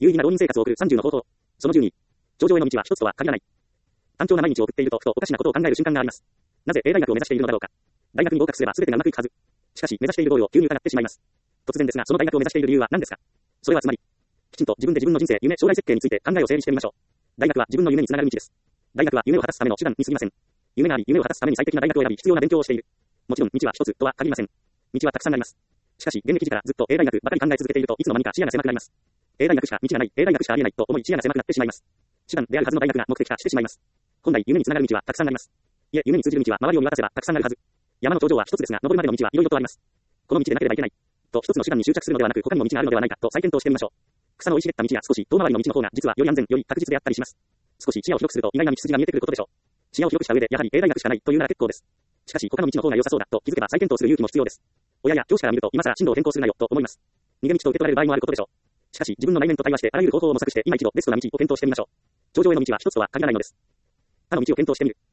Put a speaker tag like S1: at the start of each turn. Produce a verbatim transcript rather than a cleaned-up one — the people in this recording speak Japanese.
S1: 有意義な浪人生活を送るさんじゅうの方法。そのじゅうに。頂上への道は一つとは限らない。単調な毎日を送っていると、ふとおかしなことを考える瞬間があります。なぜ A 大学を目指しているのだろうか。大学に合格すれば全てがうまくいくはず。しかし、目指しているゴールを急に疑ってしまいます。突然ですが、その大学を目指している理由は何ですか。それはつまり、きちんと自分で自分の人生、夢、将来設計について考えを整理してみましょう。大学は自分の夢につながる道です。大学は夢を果たすための手段に過ぎません。夢があり、夢を果たすために最適な大学を選び、必要な勉強をしている。もちろん、道は一つとは限りません。道はたくさんあります。しかし、現役時からずっと A 大学ばかり考え続けていると、いつの間にか視野が狭くなります。A 大学しか道がない、A 大学しかありえないと思い視野が狭くなってしまいます。手段であるはずの大学が目的化してしまいます。本来、夢につながる道はたくさんあります。いえ、夢に通じる道は周りを見渡せばたくさんあるはず。山の頂上は一つですが、登るまでの道はいろいろとあります。この道でなければいけない。と一つの手段に執着するのではなく、他にも道があるのではないかと再検討してみましょう。草の生い茂った道が少し遠回りの道の方が実はより安全、より確実であったりします。少し視野を広くすると意外な道筋が見えてくることでしょう。視野を広くした上で、やはり A 大学しかないというなら結構です。しかし、他の道の方が良さそうだと気づけば再検討する勇気も必要です。親や教師から見ると、今更進路を変更するなよと思います。逃げ道と受け取られる場合もあることでしょう。しかし、自分の内面と対話してあらゆる方法を模索して、今一度ベストな道を検討してみましょう。頂上への道は一つとは限らないのです。他の道を検討してみる。